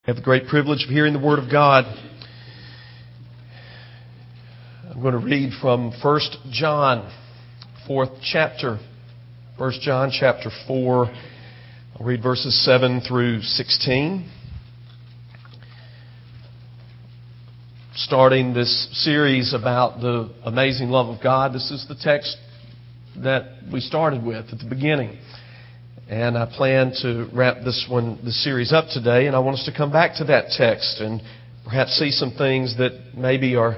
I have the great privilege of hearing the Word of God. I'm going to read from 1 John, 4th chapter. 1 John chapter 4. I'll read verses 7 through 16. Starting this series about the amazing love of God. This is the text that we started with at the beginning. And I plan to wrap this series up today, and I want us to come back to that text and perhaps see some things that maybe are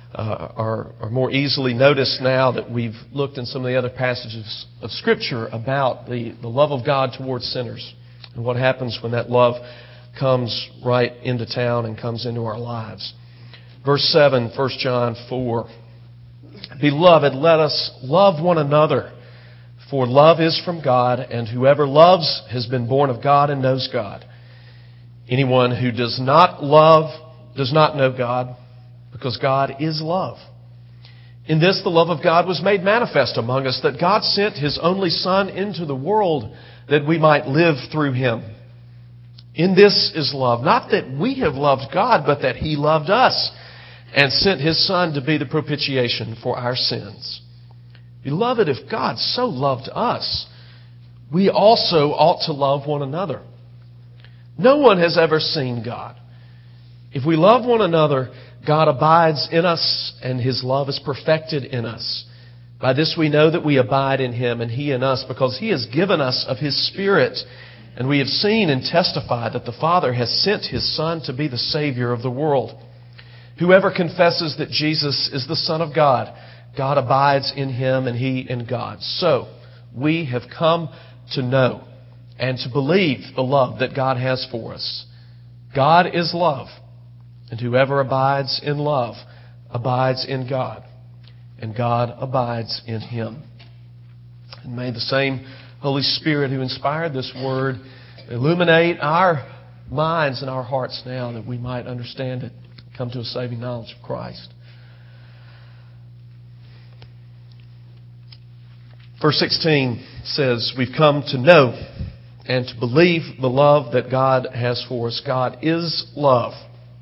more easily noticed now that we've looked in some of the other passages of Scripture about the love of God towards sinners and what happens when that love comes right into town and comes into our lives. Verse 7, 1 John 4. Beloved, let us love one another. For love is from God, and whoever loves has been born of God and knows God. Anyone who does not love does not know God, because God is love. In this the love of God was made manifest among us, that God sent His only Son into the world that we might live through Him. In this is love, not that we have loved God, but that He loved us and sent His Son to be the propitiation for our sins. Beloved, if God so loved us, we also ought to love one another. No one has ever seen God. If we love one another, God abides in us, and His love is perfected in us. By this we know that we abide in Him, and He in us, because He has given us of His Spirit. And we have seen and testified that the Father has sent His Son to be the Savior of the world. Whoever confesses that Jesus is the Son of God, God abides in Him and He in God. So, we have come to know and to believe the love that God has for us. God is love, and whoever abides in love abides in God, and God abides in him. And may the same Holy Spirit who inspired this word illuminate our minds and our hearts now that we might understand it, come to a saving knowledge of Christ. Verse 16 says, we've come to know and to believe the love that God has for us. God is love.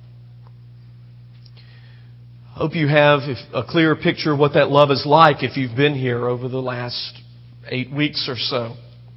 I hope you have a clearer picture of what that love is like if you've been here over the last 8 weeks or so.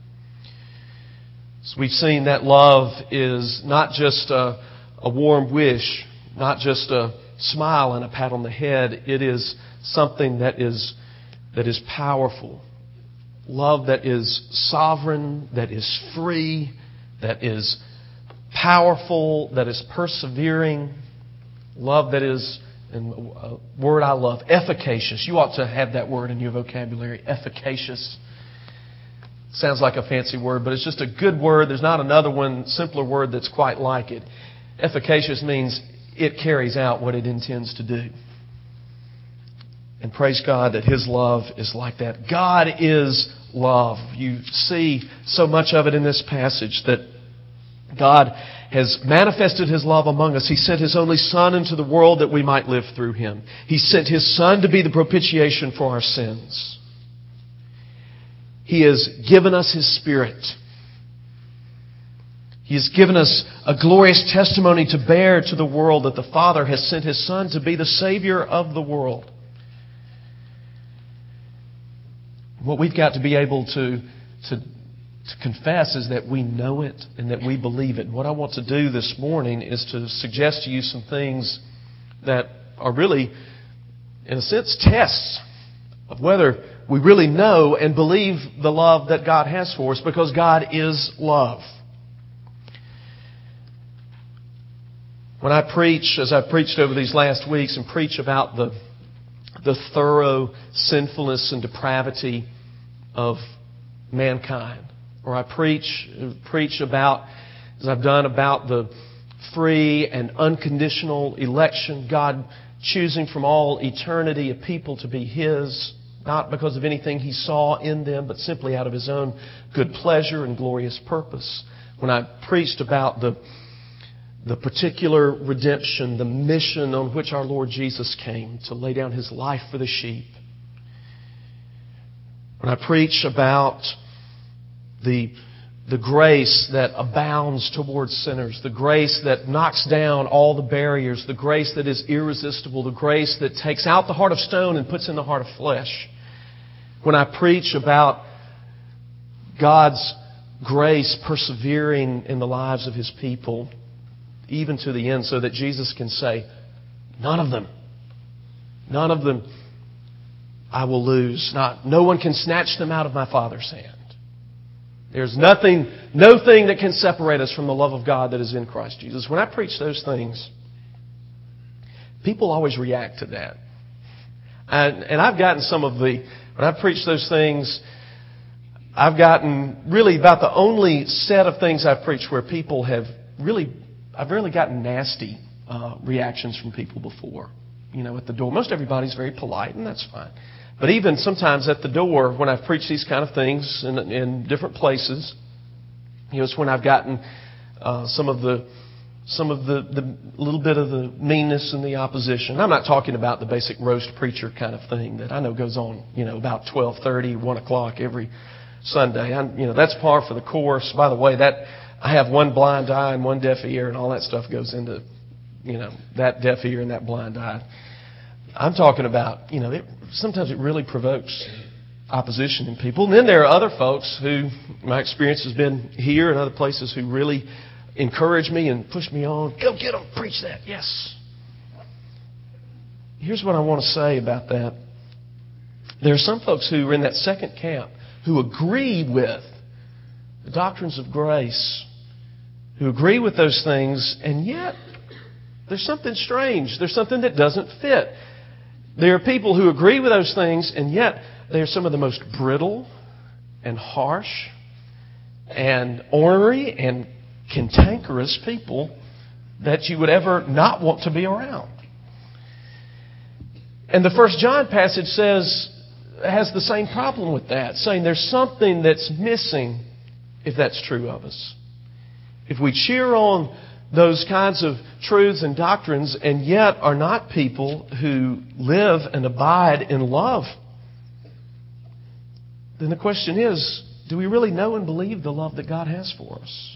So we've seen that love is not just a warm wish, not just a smile and a pat on the head. It is something that is powerful. Love that is sovereign, that is free, that is powerful, that is persevering. Love that is, and a word I love, efficacious. You ought to have that word in your vocabulary, efficacious. Sounds like a fancy word, but it's just a good word. There's not another one, simpler word that's quite like it. Efficacious means it carries out what it intends to do. And praise God that His love is like that. God is love. You see so much of it in this passage that God has manifested His love among us. He sent His only Son into the world that we might live through Him. He sent His Son to be the propitiation for our sins. He has given us His Spirit. He has given us a glorious testimony to bear to the world that the Father has sent His Son to be the Savior of the world. What we've got to be able to confess is that we know it and that we believe it. And what I want to do this morning is to suggest to you some things that are really, in a sense, tests of whether we really know and believe the love that God has for us, because God is love. When I preach, as I've preached over these last weeks, and preach about the thorough sinfulness and depravity of mankind, or I preach about, as I've done, about the free and unconditional election, God choosing from all eternity a people to be His, not because of anything He saw in them, but simply out of His own good pleasure and glorious purpose. When I preached about the particular redemption, the mission on which our Lord Jesus came to lay down His life for the sheep. When I preach about the the grace that abounds towards sinners, the grace that knocks down all the barriers, the grace that is irresistible, the grace that takes out the heart of stone and puts in the heart of flesh. When I preach about God's grace persevering in the lives of His people, even to the end, so that Jesus can say, none of them I will lose. No one can snatch them out of my Father's hand. There's no thing that can separate us from the love of God that is in Christ Jesus. When I preach those things, people always react to that. And I've gotten when I preach those things, I've gotten really about the only set of things I've preached where people I've really gotten nasty reactions from people before. At the door. Most everybody's very polite, and that's fine. But even sometimes at the door, when I've preached these kind of things in different places, it's when I've gotten some of the little bit of the meanness and the opposition. I'm not talking about the basic roast preacher kind of thing that I know goes on, about 12:30, 1 o'clock every Sunday. That's par for the course. By the way, that I have one blind eye and one deaf ear, and all that stuff goes into that deaf ear and that blind eye. I'm talking about, sometimes it really provokes opposition in people. And then there are other folks who, my experience has been here and other places, who really encourage me and push me on. Go get them, preach that, yes. Here's what I want to say about that. There are some folks who are in that second camp who agree with the doctrines of grace, who agree with those things, and yet there's something strange. There's something that doesn't fit. There are people who agree with those things, and yet they are some of the most brittle and harsh and ornery and cantankerous people that you would ever not want to be around. And the 1 John passage has the same problem with that, saying there's something that's missing if that's true of us. If we cheer on those kinds of truths and doctrines and yet are not people who live and abide in love, then the question is, do we really know and believe the love that God has for us?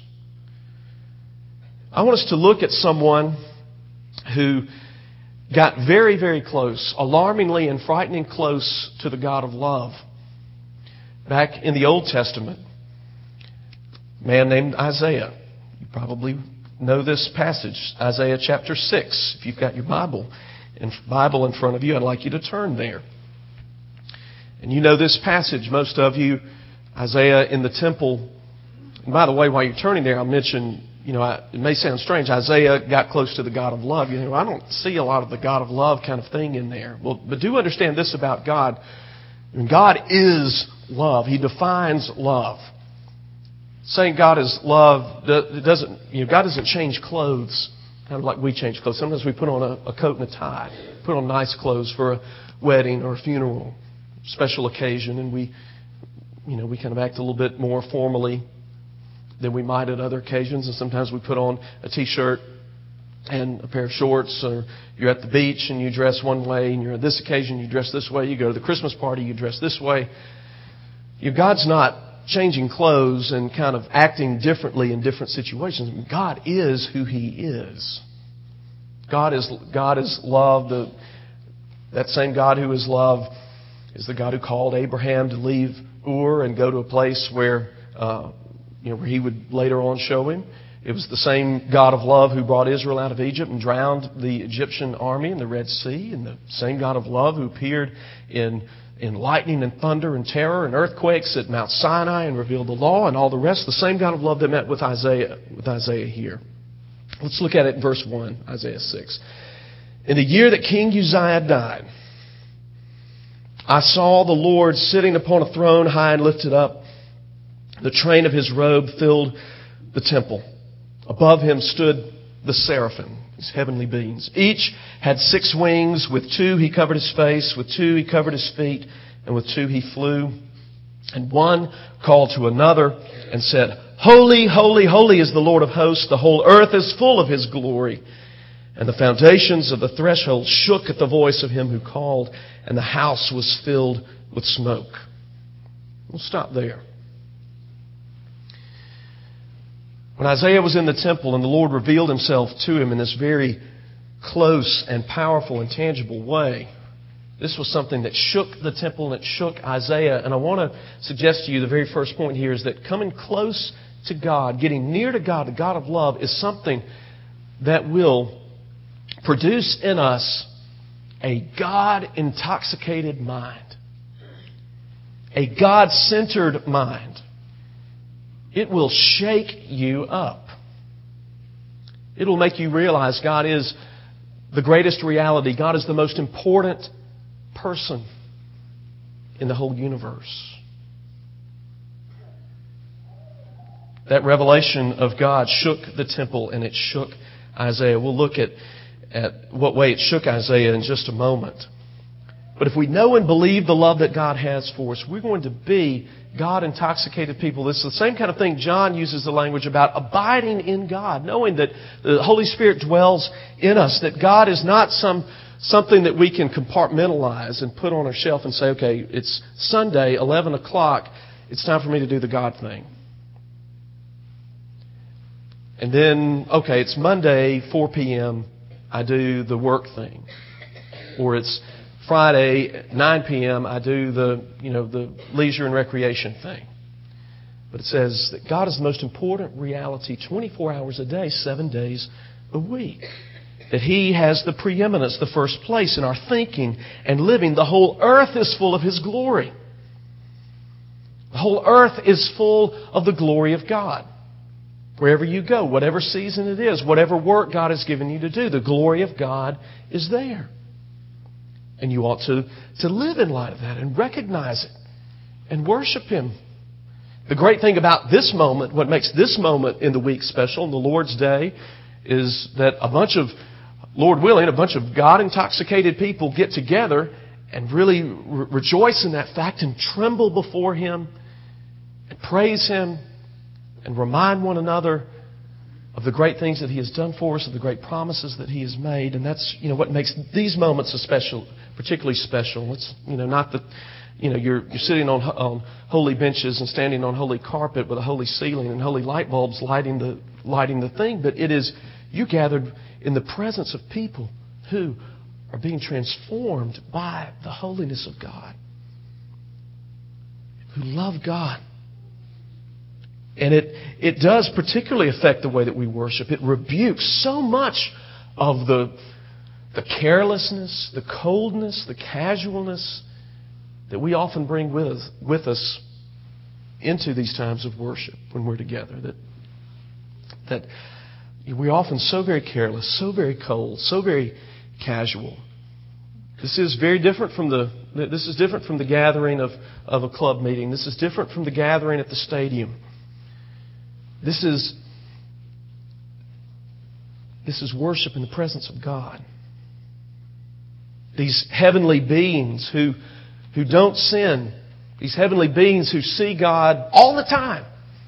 I want us to look at someone who got very, very close, alarmingly and frighteningly close to the God of love. Back in the Old Testament, a man named Isaiah. You probably know this passage, Isaiah chapter 6. If you've got your Bible in front of you, I'd like you to turn there. And you know this passage, most of you, Isaiah in the temple. And by the way, while you're turning there, I'll mention, it may sound strange, Isaiah got close to the God of love. I don't see a lot of the God of love kind of thing in there. Well, but do understand this about God. God is love. He defines love. Saying God is love, God doesn't change clothes, kind of like we change clothes. Sometimes we put on a coat and a tie, put on nice clothes for a wedding or a funeral, special occasion, and we kind of act a little bit more formally than we might at other occasions. And sometimes we put on a T-shirt and a pair of shorts, or you're at the beach and you dress one way, and you're at this occasion you dress this way. You go to the Christmas party, you dress this way. God's not changing clothes and kind of acting differently in different situations. God is who He is. God is love. That same God who is love is the God who called Abraham to leave Ur and go to a place where He would later on show him. It was the same God of love who brought Israel out of Egypt and drowned the Egyptian army in the Red Sea, and the same God of love who appeared in lightning and thunder and terror and earthquakes at Mount Sinai and revealed the law and all the rest. The same God of love that met with Isaiah here. Let's look at it in verse 1, Isaiah 6. In the year that King Uzziah died, I saw the Lord sitting upon a throne high and lifted up. The train of His robe filled the temple. Above Him stood the seraphim, these heavenly beings. Each had 6 wings. With 2 He covered His face, with 2 He covered His feet, and with 2 He flew. And one called to another and said, Holy, holy, holy is the Lord of hosts. The whole earth is full of His glory. And the foundations of the threshold shook at the voice of Him who called, and the house was filled with smoke. We'll stop there. When Isaiah was in the temple and the Lord revealed Himself to him in this very close and powerful and tangible way, this was something that shook the temple and it shook Isaiah. And I want to suggest to you the very first point here is that coming close to God, getting near to God, the God of love, is something that will produce in us a God-intoxicated mind, a God-centered mind. It will shake you up. It will make you realize God is the greatest reality. God is the most important person in the whole universe. That revelation of God shook the temple and it shook Isaiah. We'll look at what way it shook Isaiah in just a moment. But if we know and believe the love that God has for us, we're going to be God-intoxicated people. This is the same kind of thing John uses the language about abiding in God, knowing that the Holy Spirit dwells in us, that God is not something that we can compartmentalize and put on our shelf and say, okay, it's Sunday, 11 o'clock, it's time for me to do the God thing. And then, okay, it's Monday, 4 p.m., I do the work thing. Or it's Friday, 9 p.m., I do the leisure and recreation thing. But it says that God is the most important reality 24 hours a day, 7 days a week. That He has the preeminence, the first place in our thinking and living. The whole earth is full of His glory. The whole earth is full of the glory of God. Wherever you go, whatever season it is, whatever work God has given you to do, the glory of God is there. And you ought to live in light of that and recognize it and worship Him. The great thing about this moment, what makes this moment in the week special, in the Lord's Day, is that a bunch of, Lord willing, a bunch of God-intoxicated people get together and really rejoice in that fact and tremble before Him and praise Him and remind one another of the great things that He has done for us, of the great promises that He has made. And that's, what makes these moments particularly special. It's, not that, you're sitting on holy benches and standing on holy carpet with a holy ceiling and holy light bulbs lighting the thing, but it is you gathered in the presence of people who are being transformed by the holiness of God, who love God. And it does particularly affect the way that we worship. It rebukes so much of the carelessness, the coldness, the casualness that we often bring with us into these times of worship when we're together. That we're often so very careless, so very cold, so very casual. This is very different from the gathering of a club meeting. This is different from the gathering at the stadium. This is worship in the presence of God. These heavenly beings who don't sin, these heavenly beings who see God all the time,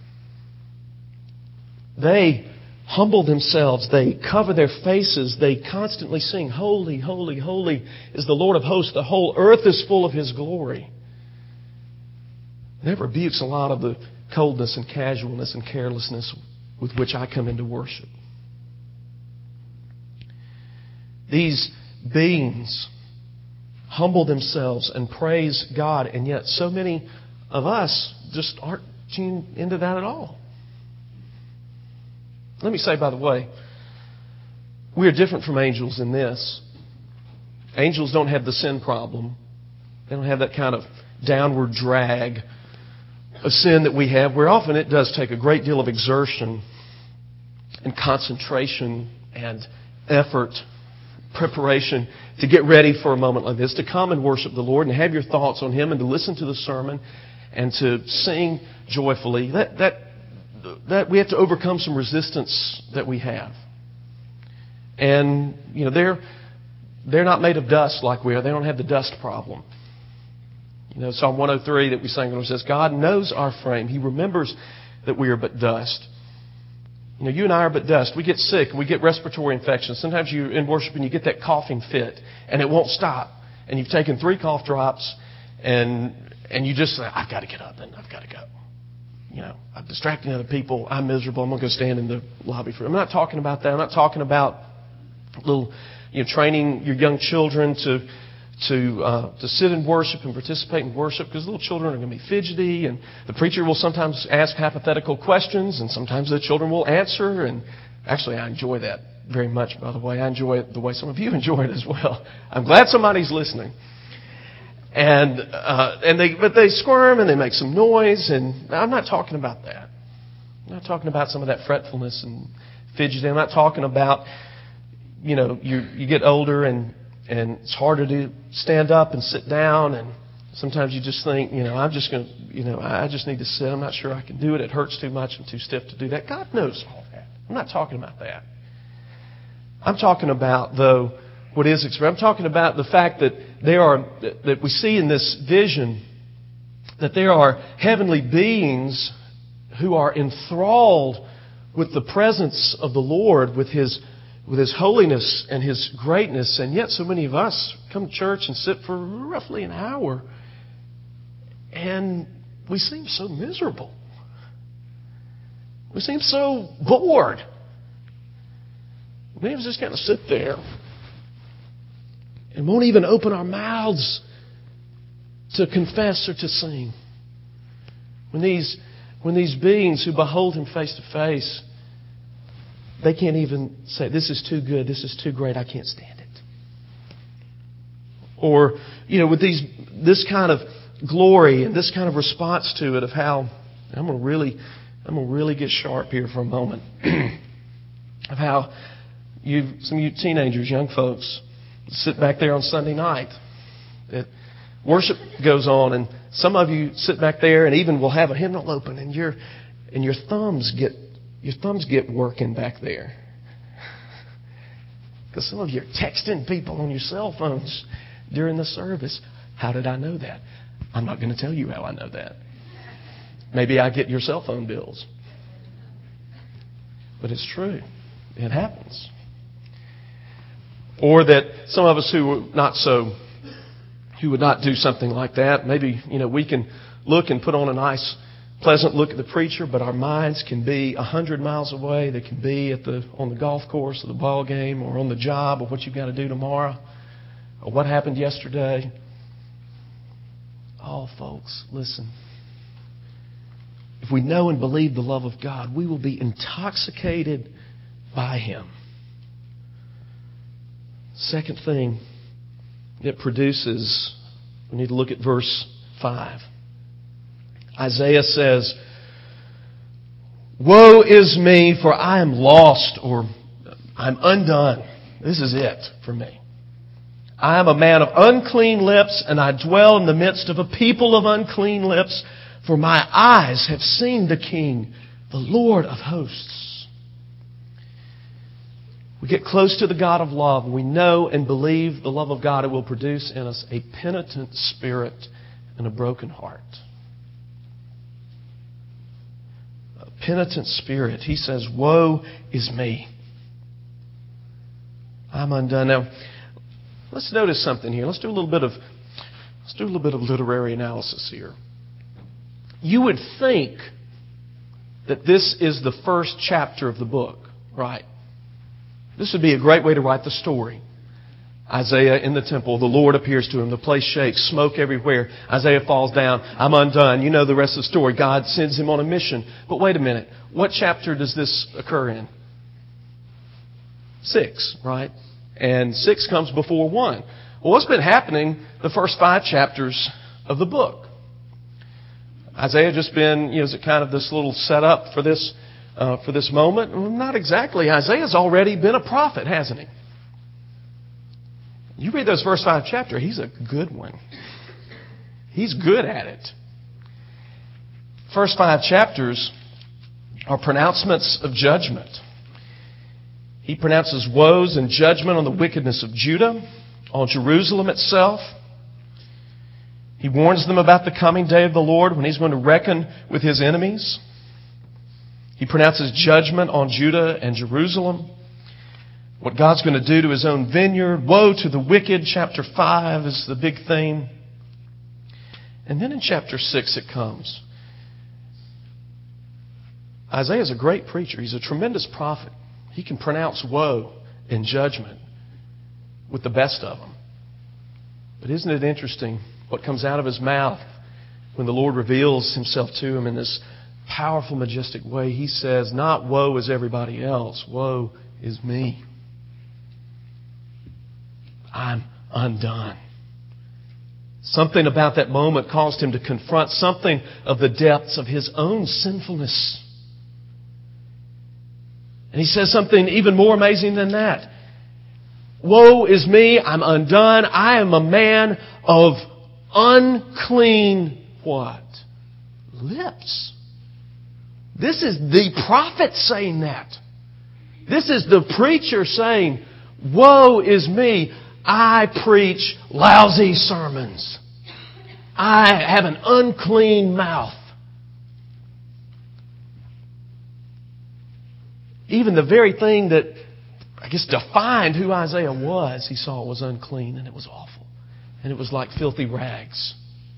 they humble themselves, they cover their faces, they constantly sing, "Holy, holy, holy is the Lord of hosts. The whole earth is full of His glory." That rebukes a lot of the coldness and casualness and carelessness with which I come into worship. These beings humble themselves and praise God, and yet so many of us just aren't tuned into that at all. Let me say, by the way, we are different from angels in this. Angels don't have the sin problem. They don't have that kind of downward drag of sin that we have, where often it does take a great deal of exertion and concentration and effort, preparation to get ready for a moment like this, to come and worship the Lord and have your thoughts on Him and to listen to the sermon and to sing joyfully. That we have to overcome some resistance that we have. And, they're not made of dust like we are. They don't have the dust problem. Psalm 103 that we sang earlier says, God knows our frame. He remembers that we are but dust. You and I are but dust. We get sick. We get respiratory infections. Sometimes you're in worship and you get that coughing fit and it won't stop. And you've taken 3 cough drops and you just say, I've got to get up and I've got to go. I'm distracting other people. I'm miserable. I'm going to go stand in the lobby for. I'm not talking about that. I'm not talking about training your young children to sit in worship and participate in worship, because little children are going to be fidgety, and the preacher will sometimes ask hypothetical questions, and sometimes the children will answer. And actually, I enjoy that very much, by the way. I enjoy it the way some of you enjoy it as well. I'm glad somebody's listening. But they squirm and they make some noise, and I'm not talking about that. I'm not talking about some of that fretfulness and fidgeting. I'm not talking about, you get older and it's harder to stand up and sit down, and sometimes you just think, I'm just going to, I just need to sit. I'm not sure I can do it. It hurts too much. I'm too stiff to do that. God knows all that. I'm not talking about that. I'm talking about, though, what is expressed. I'm talking about the fact that that we see in this vision that there are heavenly beings who are enthralled with the presence of the Lord, with His holiness and His greatness. And yet so many of us come to church and sit for roughly an hour, and we seem so miserable. We seem so bored. Many of us just kind of sit there and won't even open our mouths to confess or to sing. When these beings who behold Him face to face, they can't even say, "This is too good, this is too great, I can't stand it." Or, with this kind of glory and this kind of response to it, of how I'm gonna really get sharp here for a moment. Of how some of you teenagers, young folks, sit back there on Sunday night. That worship goes on, and some of you sit back there, and even will have a hymnal open, and your thumbs get working back there, because some of you are texting people on your cell phones during the service. How did I know that? I'm not going to tell you how I know that. Maybe I get your cell phone bills, but it's true. It happens. Or that some of us who would not do something like that, maybe, we can look and put on a nice, pleasant look at the preacher, but our minds can be 100 miles away. They can be on the golf course, or the ball game, or on the job, or what you've got to do tomorrow, or what happened yesterday. Oh, folks, listen. If we know and believe the love of God, we will be intoxicated by Him. Second thing it produces, we need to look at verse 5. Isaiah says, "Woe is me, for I am lost," or "I'm undone. This is it for me. I am a man of unclean lips, and I dwell in the midst of a people of unclean lips, for my eyes have seen the King, the Lord of hosts." We get close to the God of love. We know and believe the love of God. It will produce in us a penitent spirit and a broken heart. A penitent spirit. He says, "Woe is me. I'm undone." Now, let's notice something here. Let's do a little bit of literary analysis here. You would think that this is the first chapter of the book, right? This would be a great way to write the story. Isaiah in the temple, the Lord appears to him, the place shakes, smoke everywhere. Isaiah falls down, "I'm undone." You know the rest of the story. God sends him on a mission. But wait a minute. What chapter does this occur in? 6, right? And 6 comes before 1. Well, what's been happening the first 5 chapters of the book? Isaiah just been, is it kind of this little setup for this moment? Well, not exactly. Isaiah's already been a prophet, hasn't he? You read those first 5 chapters, he's a good one. He's good at it. First 5 chapters are pronouncements of judgment. He pronounces woes and judgment on the wickedness of Judah, on Jerusalem itself. He warns them about the coming day of the Lord when He's going to reckon with His enemies. He pronounces judgment on Judah and Jerusalem. What God's going to do to His own vineyard. Woe to the wicked. Chapter 5 is the big theme. And then in chapter 6 it comes. Isaiah is a great preacher. He's a tremendous prophet. He can pronounce woe and judgment with the best of them. But isn't it interesting what comes out of his mouth when the Lord reveals Himself to him in this powerful, majestic way? He says, not woe is everybody else. Woe is me. I'm undone. Something about that moment caused him to confront something of the depths of his own sinfulness. And he says something even more amazing than that. Woe is me, I'm undone, I am a man of unclean what? Lips. This is the prophet saying that. This is the preacher saying, woe is me, I preach lousy sermons. I have an unclean mouth. Even the very thing that, I guess, defined who Isaiah was, he saw it was unclean and it was awful. And it was like filthy rags.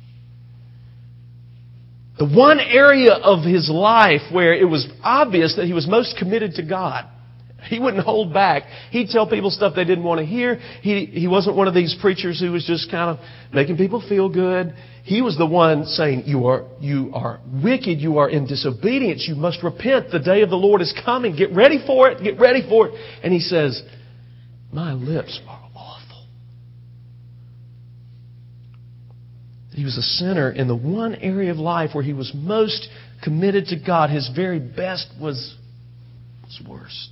The one area of his life where it was obvious that he was most committed to God. He wouldn't hold back. He'd tell people stuff they didn't want to hear. He wasn't one of these preachers who was just kind of making people feel good. He was the one saying, you are wicked. You are in disobedience. You must repent. The day of the Lord is coming. Get ready for it. Get ready for it. And he says, my lips are awful. He was a sinner in the one area of life where he was most committed to God. His very best was worse.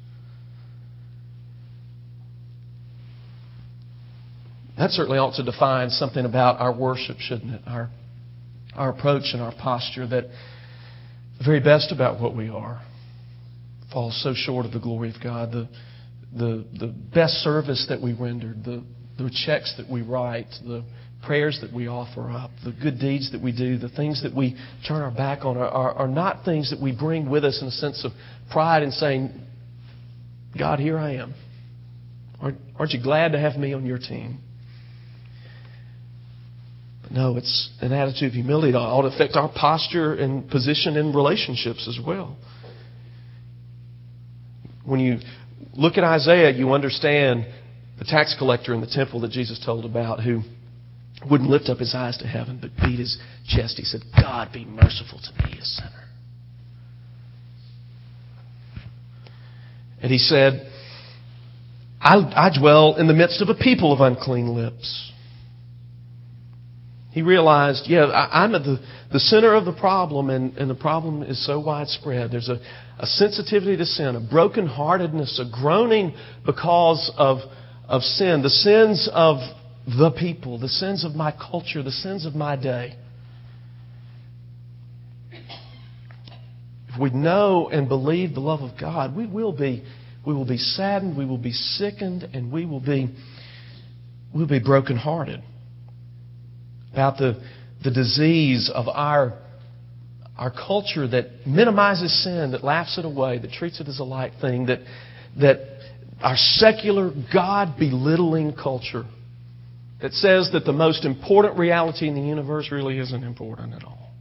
That certainly ought to define something about our worship, shouldn't it? Our approach and our posture, that the very best about what we are falls so short of the glory of God. The best service that we rendered, the checks that we write, the prayers that we offer up, the good deeds that we do, the things that we turn our back on are not things that we bring with us in a sense of pride and saying, God, here I am. Aren't you glad to have me on your team? No, it's an attitude of humility that ought to affect our posture and position in relationships as well. When you look at Isaiah, you understand the tax collector in the temple that Jesus told about, who wouldn't lift up his eyes to heaven but beat his chest. He said, God, be merciful to me, a sinner. And he said, I dwell in the midst of a people of unclean lips. He realized, I'm at the center of the problem, and the problem is so widespread. There's a sensitivity to sin, a brokenheartedness, a groaning because of sin, the sins of the people, the sins of my culture, the sins of my day. If we know and believe the love of God, we will be saddened, we will be sickened, and we will be brokenhearted about the disease of our culture that minimizes sin, that laughs it away, that treats it as a light thing, that our secular, God-belittling culture that says that the most important reality in the universe really isn't important at all.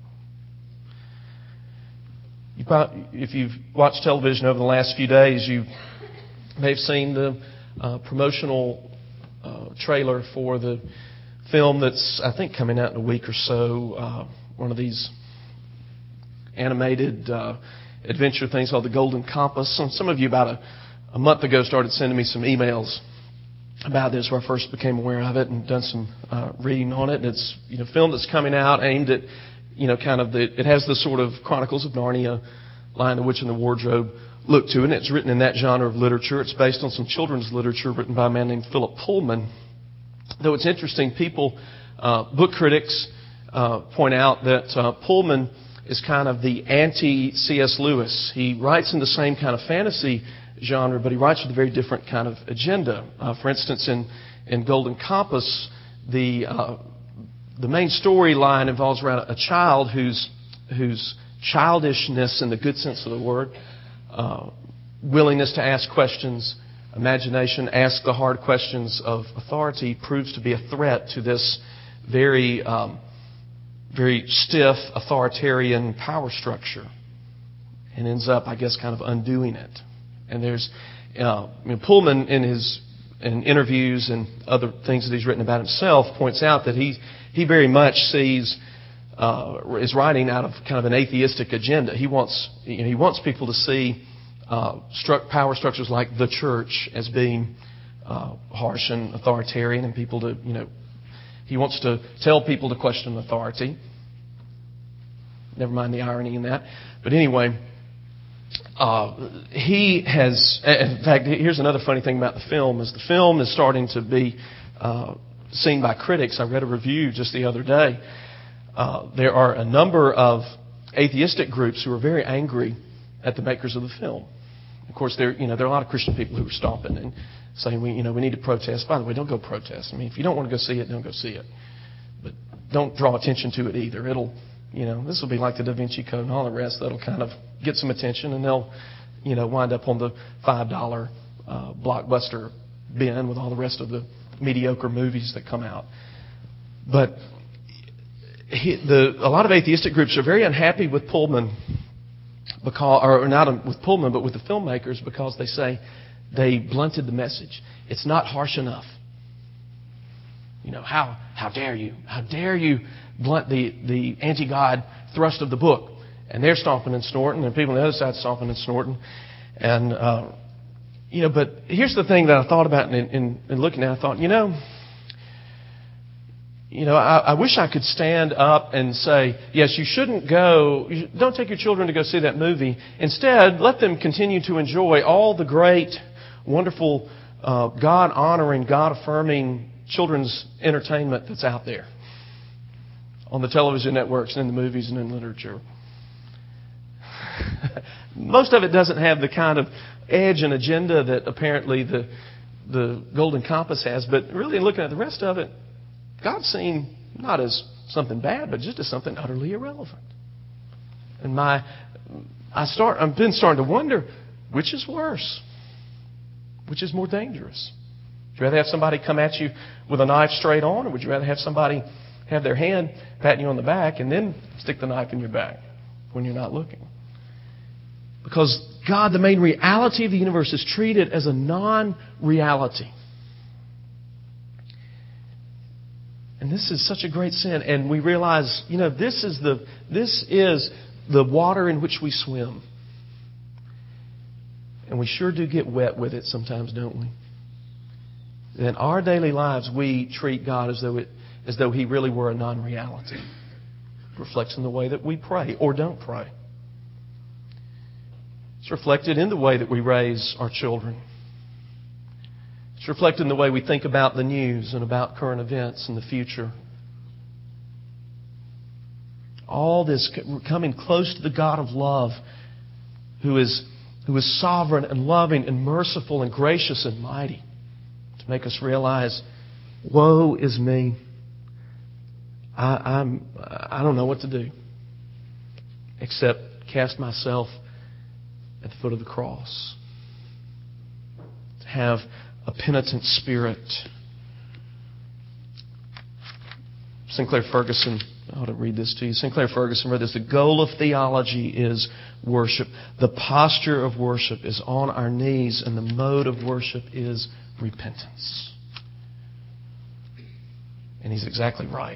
If you've watched television over the last few days, you may have seen the promotional trailer for the film that's, I think, coming out in a week or so. One of these animated adventure things called The Golden Compass. And some of you about a month ago started sending me some emails about this, where I first became aware of it and done some reading on it. And it's a film that's coming out aimed at it has the sort of Chronicles of Narnia, Lion, the Witch, and the Wardrobe look to it. And it's written in that genre of literature. It's based on some children's literature written by a man named Philip Pullman. Though it's interesting, book critics point out that Pullman is kind of the anti-C.S. Lewis. He writes in the same kind of fantasy genre, but he writes with a very different kind of agenda. For instance, in Golden Compass, the main storyline involves around a child whose childishness, in the good sense of the word, willingness to ask questions, imagination, ask the hard questions of authority, proves to be a threat to this very stiff authoritarian power structure. and ends up, I guess, kind of undoing it. And there's Pullman in interviews and other things that he's written about himself points out that he very much sees is writing out of kind of an atheistic agenda. He wants people to see power structures like the church as being harsh and authoritarian, and people to he wants to tell people to question authority. Never mind the irony in that. But anyway, he has... In fact, here's another funny thing about the film, is the film is starting to be seen by critics. I read a review just the other day. There are a number of atheistic groups who are very angry at the makers of the film. Of course, there are a lot of Christian people who are stomping and saying, we need to protest. By the way, don't go protest. I mean, if you don't want to go see it, don't go see it. But don't draw attention to it either. It'll... this will be like the Da Vinci Code and all the rest. That'll kind of get some attention, and they'll, wind up on the $5 blockbuster bin with all the rest of the mediocre movies that come out. But a lot of atheistic groups are very unhappy with Pullman, or not with Pullman, but with the filmmakers, because they say they blunted the message. It's not harsh enough. How dare you? How dare you blunt the anti-God thrust of the book? And they're stomping and snorting, and people on the other side stomping and snorting. And, but here's the thing that I thought about in looking at it. I thought, I wish I could stand up and say, yes, you shouldn't go, don't take your children to go see that movie. Instead, let them continue to enjoy all the great, wonderful, God-honoring, God-affirming children's entertainment that's out there on the television networks and in the movies and in literature. Most of it doesn't have the kind of edge and agenda that apparently the Golden Compass has, but really looking at the rest of it, God's seen not as something bad, but just as something utterly irrelevant. And I've been starting to wonder, which is worse? Which is more dangerous? Would you rather have somebody come at you with a knife straight on, or would you rather have somebody have their hand patting you on the back and then stick the knife in your back when you're not looking? Because God, the main reality of the universe, is treated as a non-reality. And this is such a great sin. And we realize, this is the water in which we swim. And we sure do get wet with it sometimes, don't we? In our daily lives, we treat God as though He really were a non-reality. It reflects in the way that we pray or don't pray. It's reflected in the way that we raise our children. It's reflected in the way we think about the news and about current events and the future. All this coming close to the God of love, who is sovereign and loving and merciful and gracious and mighty, to make us realize, woe is me. I don't know what to do except cast myself at the foot of the cross. To have a penitent spirit. Sinclair Ferguson, I ought to read this to you. Sinclair Ferguson read this. The goal of theology is worship. The posture of worship is on our knees, and the mode of worship is repentance. And he's exactly right.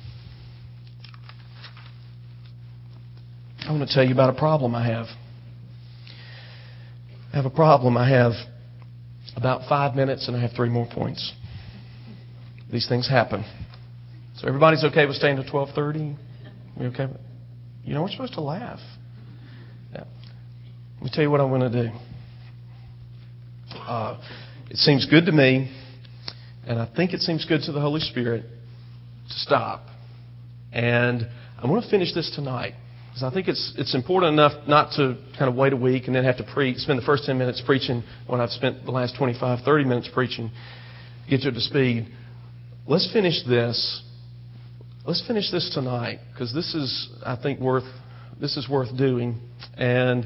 I want to tell you about a problem I have. I have a problem. I have about 5 minutes and I have 3 more points. These things happen. So everybody's okay with staying to 12:30? We okay? We're supposed to laugh. Yeah. Let me tell you what I want to do. It seems good to me, and I think it seems good to the Holy Spirit to stop. And I want to finish this tonight. Because I think it's important enough not to kind of wait a week and then have to spend the first 10 minutes preaching when I've spent the last 25, 30 minutes preaching, get you up to speed. Let's finish this. Let's finish this tonight, because this is, I think, worth doing. And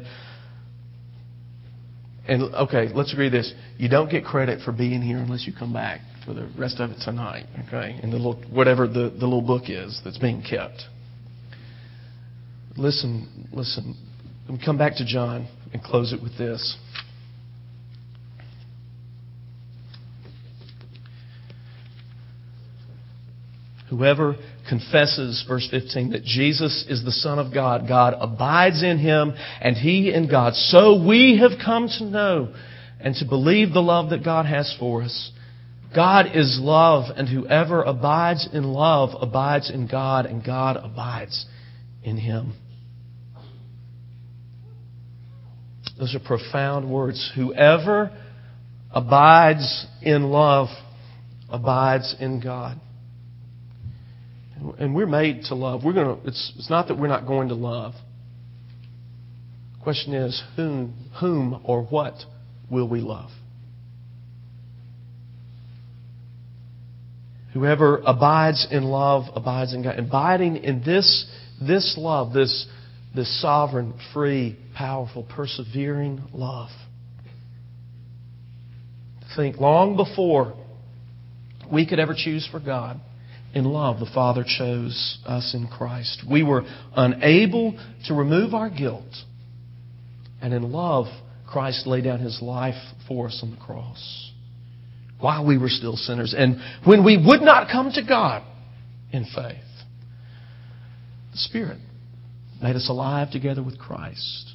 okay, let's agree this. You don't get credit for being here unless you come back for the rest of it tonight. Okay? And whatever the little book is that's being kept. Listen. And we come back to John and close it with this. Whoever confesses, verse 15, that Jesus is the Son of God, God abides in Him and He in God. So we have come to know and to believe the love that God has for us. God is love, and whoever abides in love abides in God, and God abides in him. Those are profound words. Whoever abides in love abides in God. And we're made to love. It's not that we're not going to love. The question is, whom or what will we love? Whoever abides in love abides in God. Abiding in this love, this sovereign, free, powerful, persevering love. Think, long before we could ever choose for God, in love, the Father chose us in Christ. We were unable to remove our guilt. And in love, Christ laid down His life for us on the cross while we were still sinners. And when we would not come to God in faith, the Spirit made us alive together with Christ,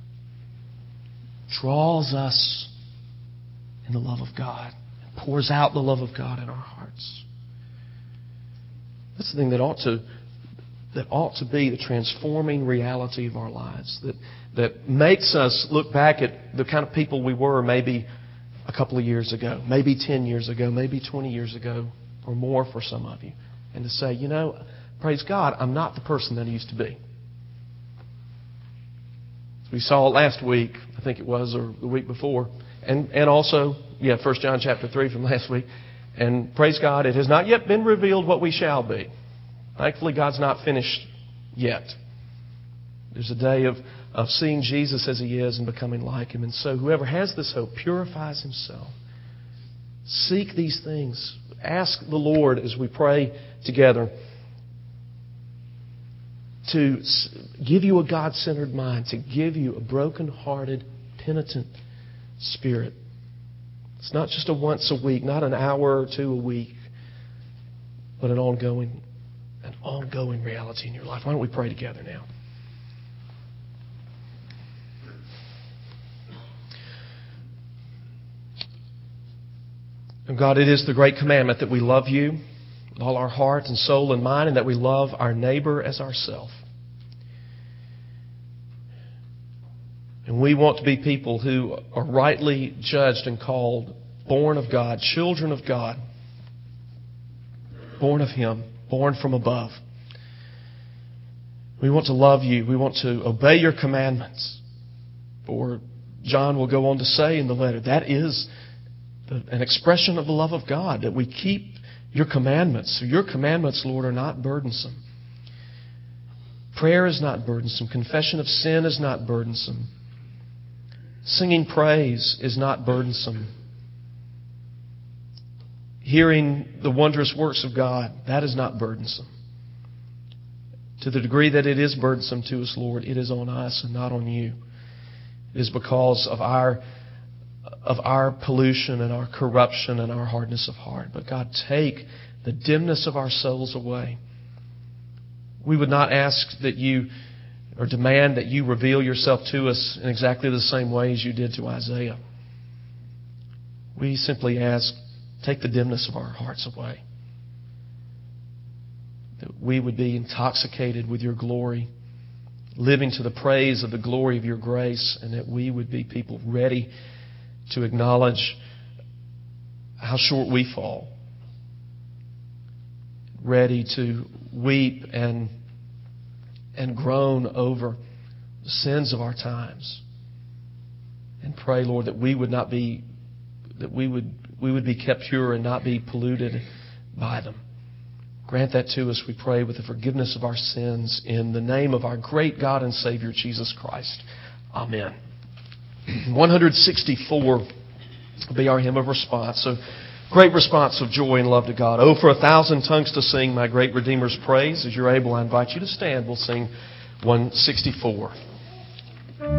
draws us in the love of God, and pours out the love of God in our hearts. That's the thing that ought to be the transforming reality of our lives. That makes us look back at the kind of people we were maybe a couple of years ago, maybe 10 years ago, maybe 20 years ago, or more for some of you. And to say, praise God, I'm not the person that I used to be. We saw it last week, I think it was, or the week before. And also, 1 John chapter 3 from last week. And praise God, it has not yet been revealed what we shall be. Thankfully, God's not finished yet. There's a day of seeing Jesus as He is and becoming like Him. And so whoever has this hope purifies himself. Seek these things. Ask the Lord as we pray together to give you a God-centered mind, to give you a broken-hearted, penitent spirit. It's not just a once a week, not an hour or two a week, but an ongoing reality in your life. Why don't we pray together now? And God, it is the great commandment that we love You with all our heart and soul and mind, and that we love our neighbor as ourselves. And we want to be people who are rightly judged and called born of God, children of God, born of Him, born from above. We want to love You. We want to obey Your commandments. For John will go on to say in the letter, that is an expression of the love of God, that we keep Your commandments. So Your commandments, Lord, are not burdensome. Prayer is not burdensome. Confession of sin is not burdensome. Singing praise is not burdensome. Hearing the wondrous works of God, that is not burdensome. To the degree that it is burdensome to us, Lord, it is on us and not on You. It is because of our pollution and our corruption and our hardness of heart. But God, take the dimness of our souls away. We would not ask that You, or demand that You reveal Yourself to us in exactly the same way as You did to Isaiah. We simply ask, take the dimness of our hearts away. That we would be intoxicated with Your glory, living to the praise of the glory of Your grace, and that we would be people ready to acknowledge how short we fall, ready to weep and groan over the sins of our times, and pray, Lord, that we would be kept pure and not be polluted by them. Grant that to us, we pray, with the forgiveness of our sins, in the name of our great God and Savior, Jesus Christ. Amen. 164 will be our hymn of response. So, great response of joy and love to God. Oh, for 1,000 tongues to sing my great Redeemer's praise. As you're able, I invite you to stand. We'll sing 164.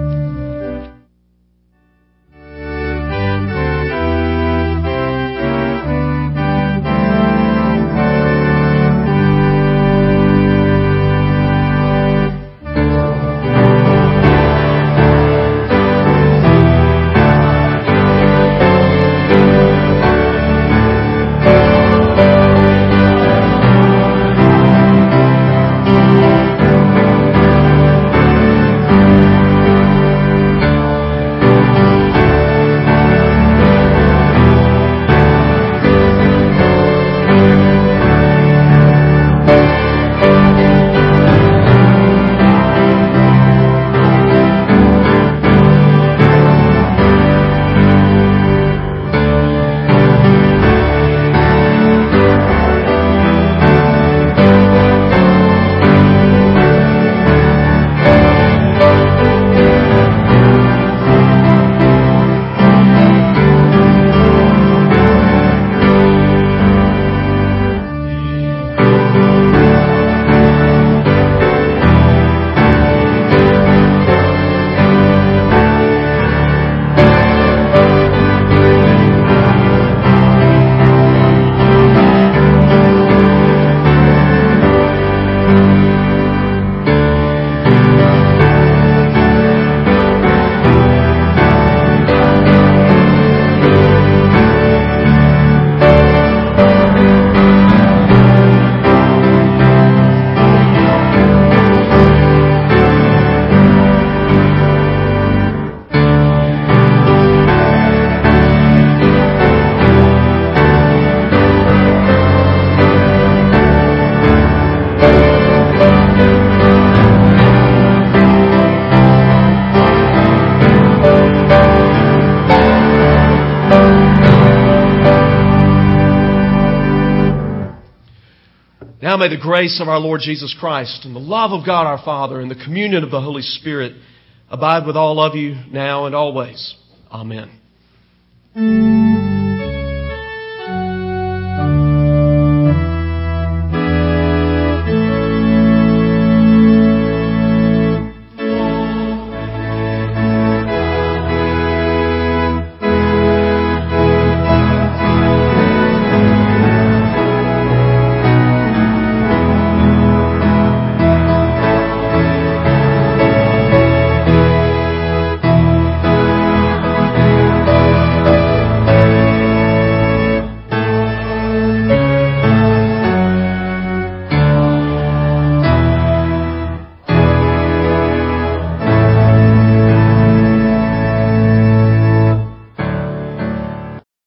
Now may the grace of our Lord Jesus Christ and the love of God our Father and the communion of the Holy Spirit abide with all of you now and always. Amen.